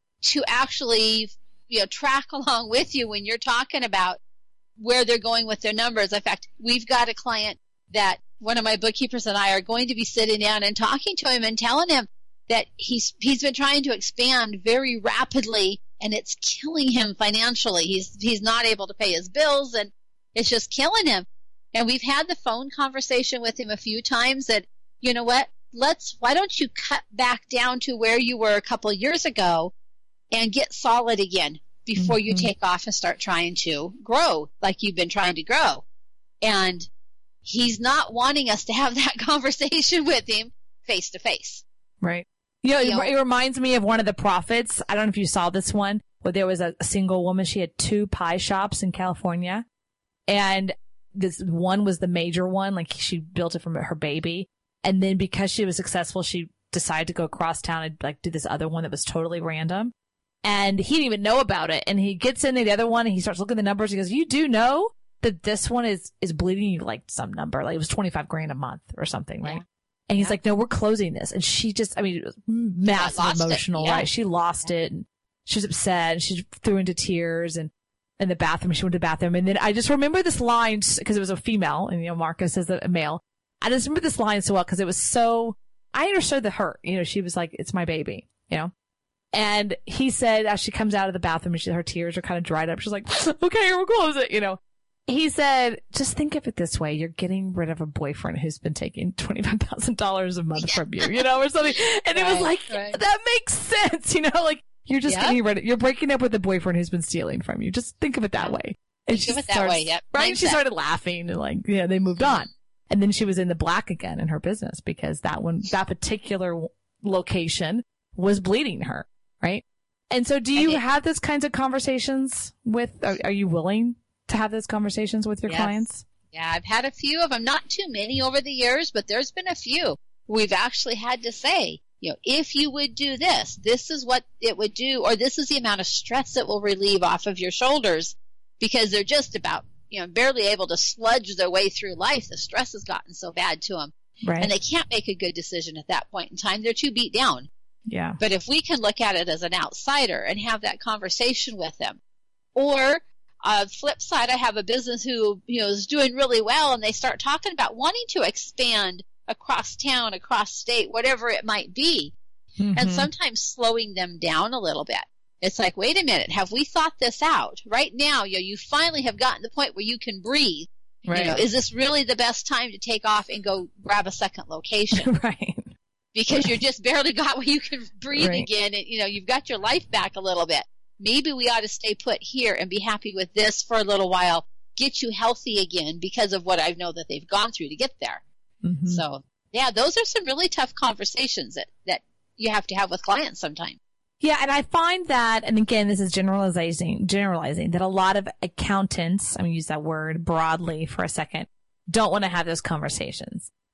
actually, you know, track along with you when you're talking about where they're going with their numbers. In fact, we've got a client that one of my bookkeepers and I are going to be sitting down and talking to him and telling him that he's been trying to expand very rapidly and it's killing him financially. He's not able to pay his bills and it's just killing him. And we've had the phone conversation with him a few times that, you know what, why don't you cut back down to where you were a couple of years ago and get solid again before you take off and start trying to grow like you've been trying to grow. And he's not wanting us to have that conversation with him face to face. Right. You know, it reminds me of one of the prophets. I don't know if you saw this one, where there was a single woman. She had 2 pie shops in California. And this one was the major one. Like, she built it from her baby. And then because she was successful, she decided to go across town and like do this other one that was totally random. And he didn't even know about it. And he gets into the other one and he starts looking at the numbers. He goes, you do know that this one is bleeding you like some number, like it was $25,000 a month or something, right? Yeah. And he's like, no, we're closing this. And she just, I mean, it was massive emotional, right? She lost it and she was upset and she threw into tears and in the bathroom, she went to the bathroom. And then I just remember this line because it was a female and, you know, Marcus is a male. I just remember this line so well because it was so, I understood the hurt. You know, she was like, it's my baby, you know? And he said, as she comes out of the bathroom and her tears are kind of dried up, she's like, okay, we'll close it, you know? He said, just think of it this way. You're getting rid of a boyfriend who's been taking $25,000 a month from you, you know, or something. And it was like, that makes sense, you know, like you're just getting rid of, you're breaking up with a boyfriend who's been stealing from you. Just think of it that way. And think of it that way, yep. Right? She started laughing and like, yeah, they moved on. And then she was in the black again in her business because that particular location was bleeding her, right? And so do you have those kinds of conversations are you willing to have those conversations with your clients? Yeah, I've had a few of them, not too many over the years, but there's been a few. We've actually had to say, you know, if you would do this, this is what it would do, or this is the amount of stress it will relieve off of your shoulders, because they're just about, you know, barely able to sludge their way through life. The stress has gotten so bad to them. Right. And they can't make a good decision at that point in time. They're too beat down. Yeah. But if we can look at it as an outsider and have that conversation with them, or flip side, I have a business who, you know, is doing really well and they start talking about wanting to expand across town, across state, whatever it might be. Mm-hmm. And sometimes slowing them down a little bit. It's like, wait a minute, have we thought this out? Right now, you know, you finally have gotten to the point where you can breathe. Right. You know, is this really the best time to take off and go grab a second location? Right. Because you just barely got where you can breathe again and, you know, you've got your life back a little bit. Maybe we ought to stay put here and be happy with this for a little while, get you healthy again because of what I know that they've gone through to get there. Mm-hmm. So, yeah, those are some really tough conversations that you have to have with clients sometimes. Yeah, and I find that, and again, this is generalizing, that a lot of accountants, I'm going to use that word broadly for a second, don't want to have those conversations.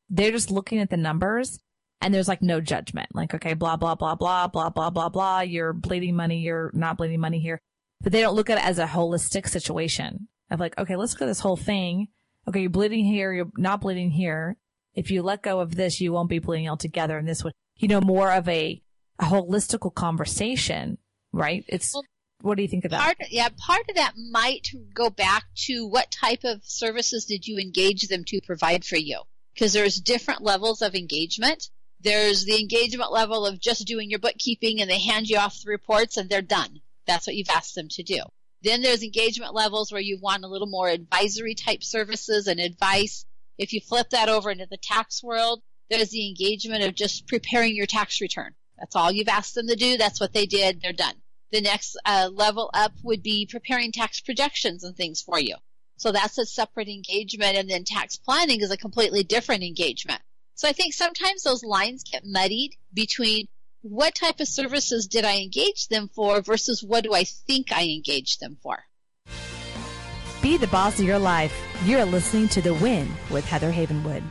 they're just looking at the numbers and there's like no judgment. Like, okay, blah, blah, blah, blah, blah, blah, blah, blah. You're bleeding money. You're not bleeding money here. But they don't look at it as a holistic situation of like, okay, let's look at this whole thing. Okay, you're bleeding here. You're not bleeding here. If you let go of this, you won't be bleeding altogether. And this would, more of a holistical conversation, right? What do you think of that? Part of that might go back to what type of services did you engage them to provide for you? Because there's different levels of engagement. There's the engagement level of just doing your bookkeeping and they hand you off the reports and they're done. That's what you've asked them to do. Then there's engagement levels where you want a little more advisory type services and advice. If you flip that over into the tax world, there's the engagement of just preparing your tax return. That's all you've asked them to do. That's what they did. They're done. The next level up would be preparing tax projections and things for you. So that's a separate engagement. And then tax planning is a completely different engagement. So I think sometimes those lines get muddied between what type of services did I engage them for versus what do I think I engaged them for. Be the boss of your life. You're listening to The Win with Heather Havenwood.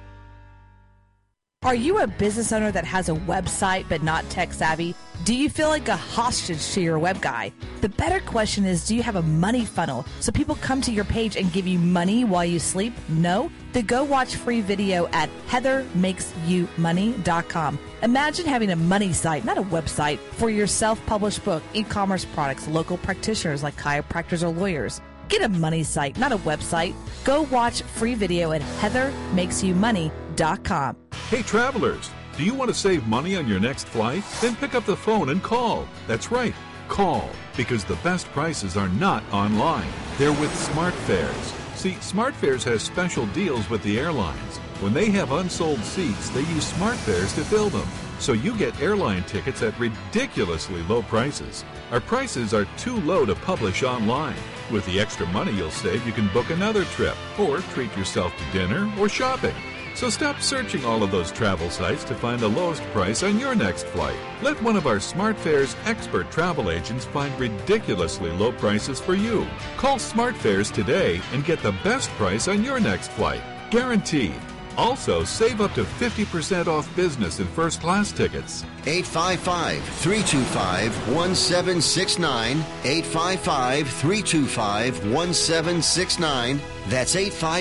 Are you a business owner that has a website but not tech savvy? Do you feel like a hostage to your web guy? The better question is, do you have a money funnel so people come to your page and give you money while you sleep? No? Then go watch free video at heathermakesyoumoney.com. Imagine having a money site, not a website, for your self-published book, e-commerce products, local practitioners like chiropractors or lawyers. Get a money site, not a website. Go watch free video at heathermakesyoumoney.com. Hey travelers, do you want to save money on your next flight? Then pick up the phone and call. That's right, call, because the best prices are not online. They're with SmartFares. See, SmartFares has special deals with the airlines. When they have unsold seats, they use SmartFares to fill them. So you get airline tickets at ridiculously low prices. Our prices are too low to publish online. With the extra money you'll save, you can book another trip or treat yourself to dinner or shopping. So stop searching all of those travel sites to find the lowest price on your next flight. Let one of our SmartFares expert travel agents find ridiculously low prices for you. Call SmartFares today and get the best price on your next flight. Guaranteed. Also, save up to 50% off business and first class tickets. 855-325-1769. 855-325-1769. That's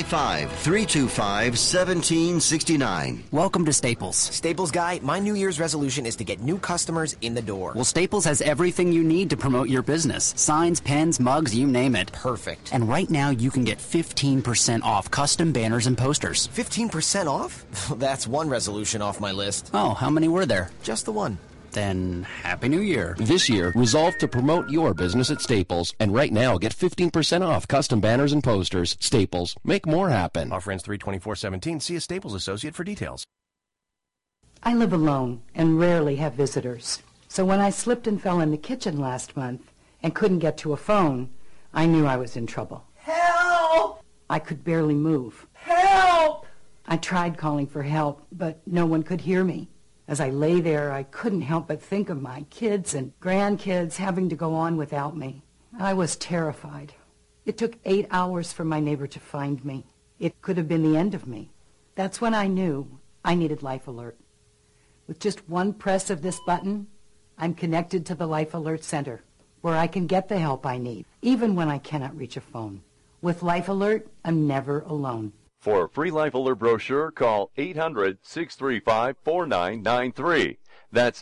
855-325-1769. Welcome to Staples. Staples Guy, my New Year's resolution is to get new customers in the door. Well, Staples has everything you need to promote your business. Signs, pens, mugs, you name it. Perfect. And right now you can get 15% off custom banners and posters. 15% off? That's one resolution off my list. Oh, how many were there? Just the one. Then, Happy New Year. This year, resolve to promote your business at Staples. And right now, get 15% off custom banners and posters. Staples. Make more happen. Offer ends 3/24/17. See a Staples associate for details. I live alone and rarely have visitors. So when I slipped and fell in the kitchen last month and couldn't get to a phone, I knew I was in trouble. Help! I could barely move. Help! I tried calling for help, but no one could hear me. As I lay there, I couldn't help but think of my kids and grandkids having to go on without me. I was terrified. It took 8 hours for my neighbor to find me. It could have been the end of me. That's when I knew I needed Life Alert. With just one press of this button, I'm connected to the Life Alert Center, where I can get the help I need, even when I cannot reach a phone. With Life Alert, I'm never alone. For a free Life Alert brochure, call 800-635-4993. That's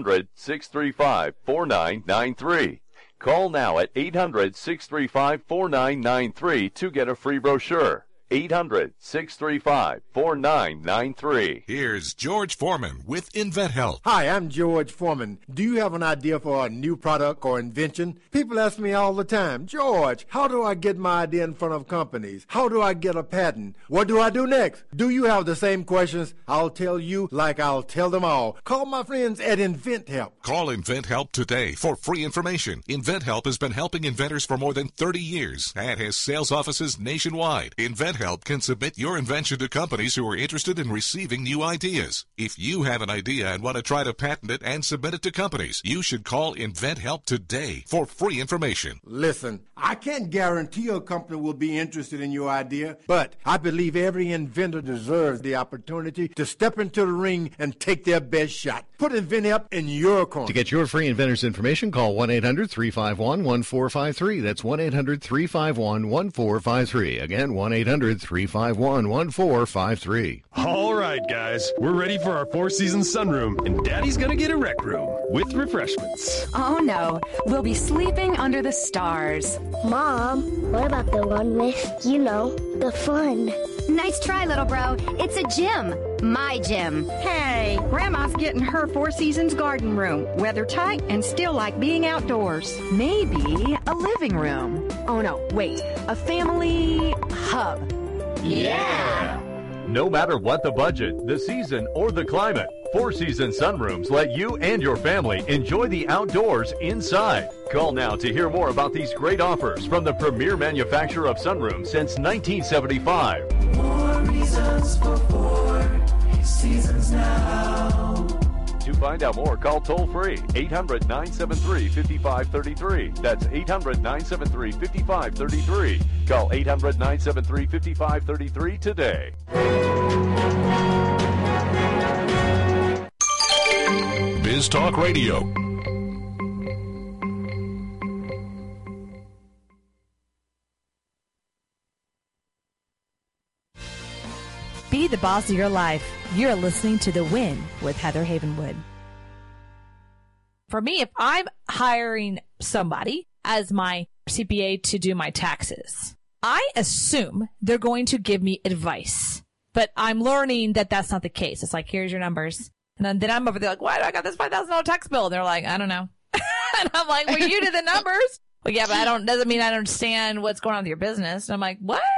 800-635-4993. Call now at 800-635-4993 to get a free brochure. 800-635-4993. Here's George Foreman with InventHelp. Hi, I'm George Foreman. Do you have an idea for a new product or invention? People ask me all the time, George, how do I get my idea in front of companies? How do I get a patent? What do I do next? Do you have the same questions? I'll tell you like I'll tell them all. Call my friends at InventHelp. Call InventHelp today for free information. InventHelp has been helping inventors for more than 30 years and has sales offices nationwide. InventHelp InventHelp can submit your invention to companies who are interested in receiving new ideas. If you have an idea and want to try to patent it and submit it to companies, you should call InventHelp today for free information. Listen, I can't guarantee a company will be interested in your idea, but I believe every inventor deserves the opportunity to step into the ring and take their best shot. Put InventHelp in your corner. To get your free inventor's information, call 1-800-351-1453. That's 1-800-351-1453. Again, 1-800-351-1453. All right, guys, we're ready for our Four Seasons sunroom, and Daddy's gonna get a rec room with refreshments. Oh no, we'll be sleeping under the stars. Mom, what about the one with, the fun? Nice try, little bro. It's a gym. My gym. Hey, Grandma's getting her Four Seasons garden room. Weather tight and still like being outdoors. Maybe a living room. Oh no, wait. A family hub. Yeah! No matter what the budget, the season, or the climate, Four Seasons sunrooms let you and your family enjoy the outdoors inside. Call now to hear more about these great offers from the premier manufacturer of sunrooms since 1975. More reasons for Four Seasons now. To find out more, call toll-free 800-973-5533. That's 800-973-5533. Call 800-973-5533 today. Biz Talk Radio. Be the boss of your life. You're listening to The Win with Heather Havenwood. For me, if I'm hiring somebody as my CPA to do my taxes, I assume they're going to give me advice. But I'm learning that that's not the case. It's like, here's your numbers. And then I'm over there like, why do I got this $5,000 tax bill? And they're like, I don't know. And I'm like, well, you did the numbers. Well, yeah, but doesn't mean I don't understand what's going on with your business. And I'm like, what?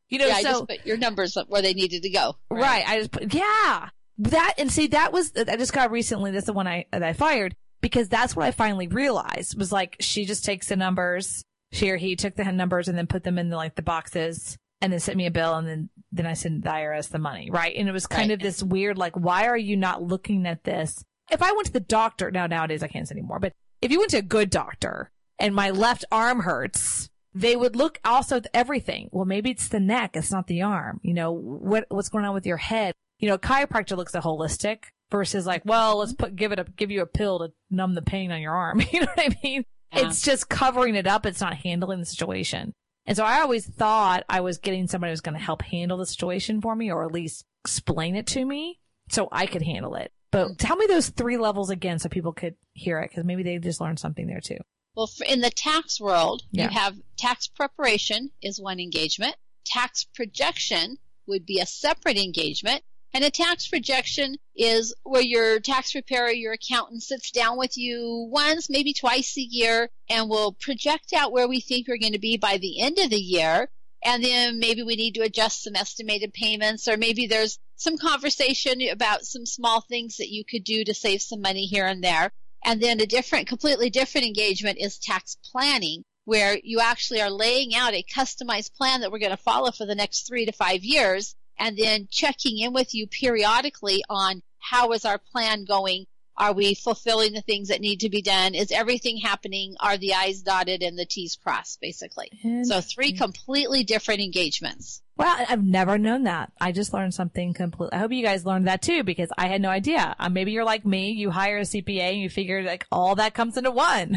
I just put your numbers where they needed to go. Right. I just put, that, and see, I just got recently, that's the one that I fired, because that's what I finally realized was like, she just takes the numbers, she or he took the numbers and then put them in the boxes and then sent me a bill and then I sent the IRS the money. Right. And it was kind of this weird, like, why are you not looking at this? If I went to the doctor, nowadays I can't say anymore, but if you went to a good doctor and my left arm hurts, they would look also at everything. Well, maybe it's the neck. It's not the arm. What's going on with your head? Chiropractor looks at holistic versus like, well, let's give you a pill to numb the pain on your arm. You know what I mean? Yeah. It's just covering it up. It's not handling the situation. And so I always thought I was getting somebody who's going to help handle the situation for me, or at least explain it to me so I could handle it. But tell me those 3 levels again so people could hear it, because maybe they just learned something there too. Well, in the tax world, you have tax preparation is one engagement. Tax projection would be a separate engagement. And a tax projection is where your tax preparer, your accountant sits down with you once, maybe twice a year, and will project out where we think we're going to be by the end of the year. And then maybe we need to adjust some estimated payments, or maybe there's some conversation about some small things that you could do to save some money here and there. And then completely different engagement is tax planning, where you actually are laying out a customized plan that we're going to follow for the next 3 to 5 years, and then checking in with you periodically on how is our plan going? Are we fulfilling the things that need to be done? Is everything happening? Are the I's dotted and the T's crossed, basically? So 3 completely different engagements. Well, I've never known that. I just learned something completely. I hope you guys learned that too, because I had no idea. Maybe you're like me. You hire a CPA and you figure like all that comes into one.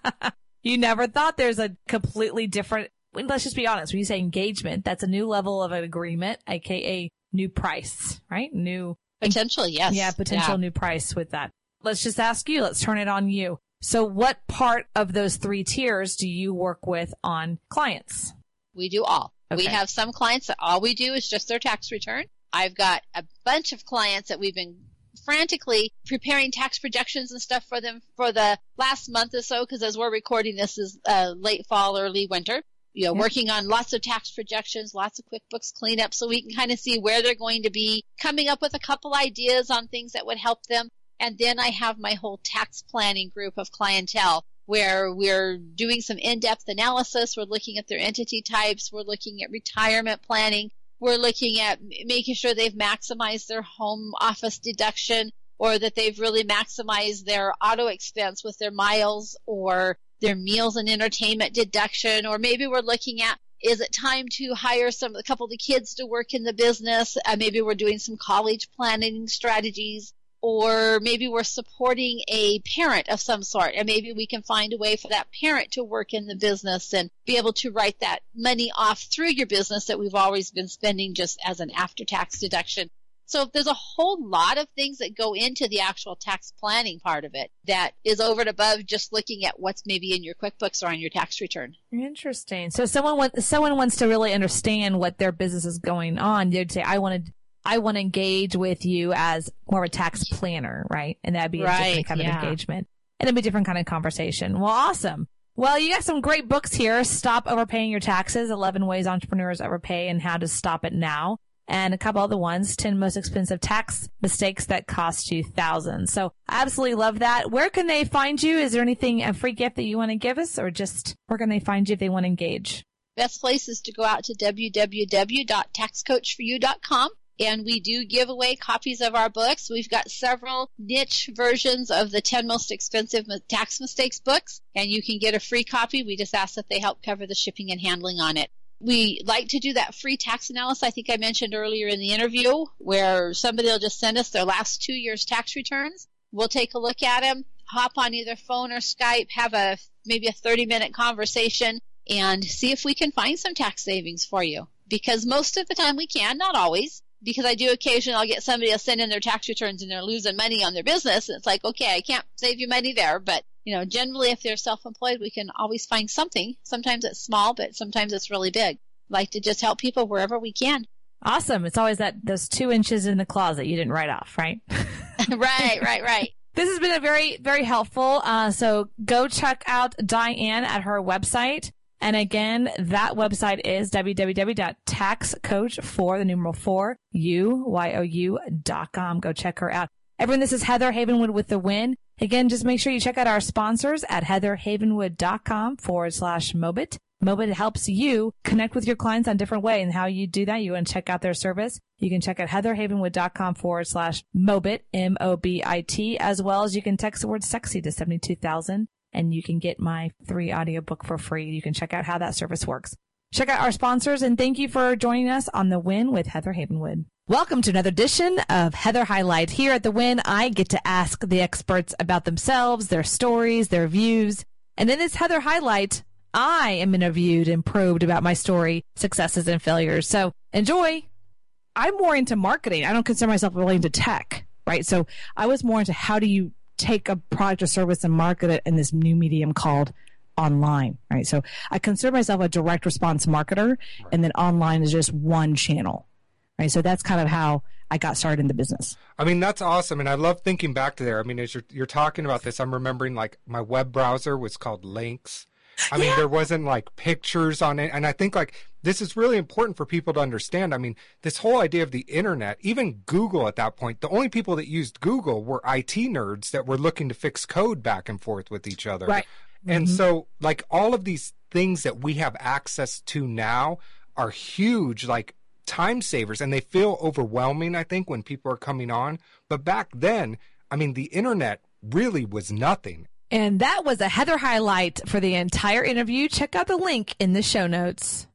You never thought there's a completely different, let's just be honest. When you say engagement, that's a new level of an agreement, aka new price, right? New potential, yes. Yeah, potential new price with that. Let's just ask you. Let's turn it on you. So what part of those 3 tiers do you work with on clients? We do all. Okay. We have some clients that all we do is just their tax return. I've got a bunch of clients that we've been frantically preparing tax projections and stuff for them for the last month or so, because as we're recording this is late fall, early winter. Working on lots of tax projections, lots of QuickBooks cleanup, so we can kind of see where they're going to be, coming up with a couple ideas on things that would help them. And then I have my whole tax planning group of clientele where we're doing some in-depth analysis. We're looking at their entity types. We're looking at retirement planning. we're looking at making sure they've maximized their home office deduction, or that they've really maximized their auto expense with their miles or their meals and entertainment deduction. Or maybe we're looking at, is it time to hire a couple of the kids to work in the business? Maybe we're doing some college planning strategies, or maybe we're supporting a parent of some sort, and maybe we can find a way for that parent to work in the business and be able to write that money off through your business that we've always been spending just as an after-tax deduction. So there's a whole lot of things that go into the actual tax planning part of it that is over and above just looking at what's maybe in your QuickBooks or on your tax return. Interesting. So someone wants to really understand what their business is going on. They'd say, I want to engage with you as more of a tax planner, right? And that'd be a different kind of engagement. And it'd be a different kind of conversation. Well, awesome. Well, you got some great books here. Stop Overpaying Your Taxes, 11 Ways Entrepreneurs Overpay and How to Stop It Now. And a couple other ones, 10 Most Expensive Tax Mistakes That Cost You Thousands. So I absolutely love that. Where can they find you? Is there anything, a free gift that you want to give us, or just where can they find you if they want to engage? Best place is to go out to www.taxcoachforyou.com. And we do give away copies of our books. We've got several niche versions of the 10 Most Expensive Tax Mistakes books, and you can get a free copy. We just ask that they help cover the shipping and handling on it. We like to do that free tax analysis I think I mentioned earlier in the interview, where somebody will just send us their last 2 years' tax returns. We'll take a look at them, hop on either phone or Skype, have maybe a 30-minute conversation, and see if we can find some tax savings for you. Because most of the time we can, not always. Because I do occasionally, I'll get somebody to send in their tax returns and they're losing money on their business. And it's like, okay, I can't save you money there. But, generally if they're self-employed, we can always find something. Sometimes it's small, but sometimes it's really big. Like to just help people wherever we can. Awesome. It's always those 2 inches in the closet you didn't write off, right? Right. This has been a very, very helpful. So go check out Diane at her website. And again, that website is www.taxcoach4you.com. Go check her out. Everyone, this is Heather Havenwood with The Win. Again, just make sure you check out our sponsors at heatherhavenwood.com/Mobit. Mobit helps you connect with your clients on different ways, and how you do that, you want to check out their service. You can check out heatherhavenwood.com/Mobit, MOBIT, as well as you can text the word sexy to 72,000. And you can get my free audiobook for free. You can check out how that service works. Check out our sponsors, and thank you for joining us on The Win with Heather Havenwood. Welcome to another edition of Heather Highlight. Here at The Win, I get to ask the experts about themselves, their stories, their views. And in this Heather Highlight, I am interviewed and probed about my story, successes and failures. So enjoy. I'm more into marketing. I don't consider myself really into tech, right? So I was more into how do you take a product or service and market it in this new medium called online, right? So I consider myself a direct response marketer, and then online is just one channel, right? So that's kind of how I got started in the business. I mean, that's awesome. And I love thinking back to there. I mean, as you're talking about this, I'm remembering like my web browser was called Lynx. I mean, there wasn't like pictures on it. And I think like this is really important for people to understand. I mean, this whole idea of the internet, even Google at that point, the only people that used Google were IT nerds that were looking to fix code back and forth with each other. Right. And so like all of these things that we have access to now are huge, like time savers, and they feel overwhelming, I think, when people are coming on. But back then, I mean, the internet really was nothing. And that was a Heather highlight for the entire interview. Check out the link in the show notes.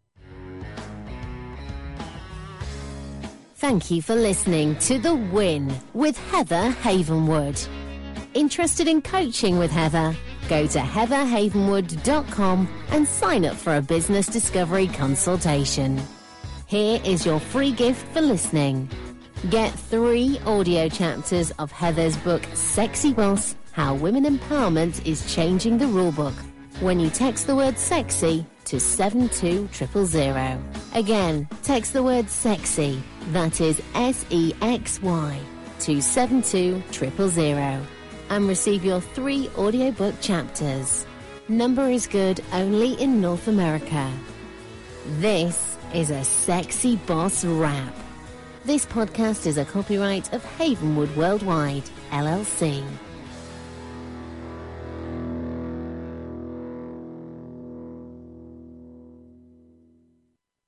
Thank you for listening to The Win with Heather Havenwood. Interested in coaching with Heather? Go to heatherhavenwood.com and sign up for a business discovery consultation. Here is your free gift for listening. Get 3 audio chapters of Heather's book, Sexy Boss, How Women Empowerment is Changing the Rulebook, when you text the word sexy to 72000. Again, text the word sexy, that is SEXY, to 72000, and receive your 3 audiobook chapters. Number is good only in North America. This is a Sexy Boss Wrap. This podcast is a copyright of Havenwood Worldwide, LLC.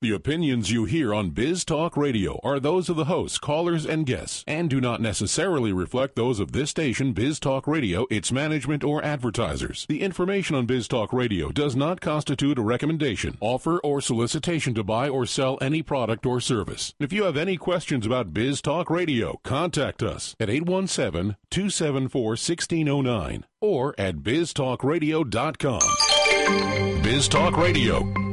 The opinions you hear on Biz Talk Radio are those of the hosts, callers, and guests, and do not necessarily reflect those of this station, Biz Talk Radio, its management, or advertisers. The information on Biz Talk Radio does not constitute a recommendation, offer, or solicitation to buy or sell any product or service. If you have any questions about Biz Talk Radio, contact us at 817-274-1609 or at biztalkradio.com. Biz Talk Radio.